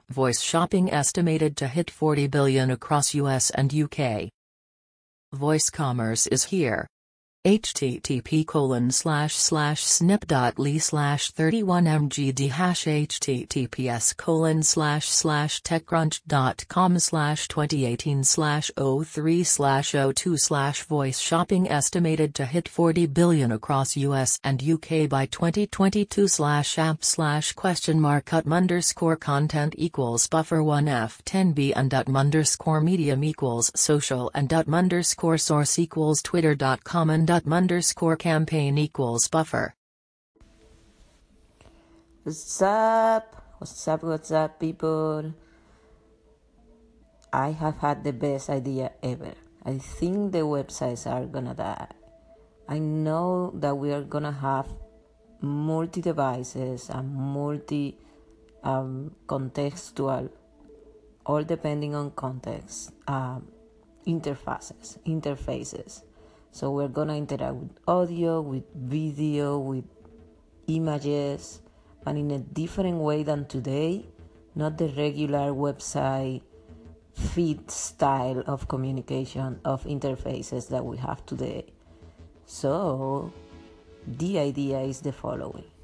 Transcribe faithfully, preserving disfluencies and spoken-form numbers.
Voice shopping estimated to hit forty billion across U S and U K. Voice commerce is here. http colon slash slash snip.ly slash 31mgd hash https colon slash slash techcrunch.com slash 2018 slash 03 slash 02 slash voice shopping estimated to hit forty billion across U S and U K by twenty twenty-two slash app slash question mark utm underscore content equals buffer one f ten b and utm underscore medium equals social and utm underscore source equals twitter dot com and utm underscore campaign equals buffer. What's up? What's up? What's up, people? I have had the best idea ever. I think the websites are gonna die. I know that we are gonna have multi devices and multi um, contextual, all depending on context, um, interfaces, interfaces. So we're gonna interact with audio, with video, with images, but in a different way than today, not the regular website feed style of communication, of interfaces that we have today. So the idea is the following.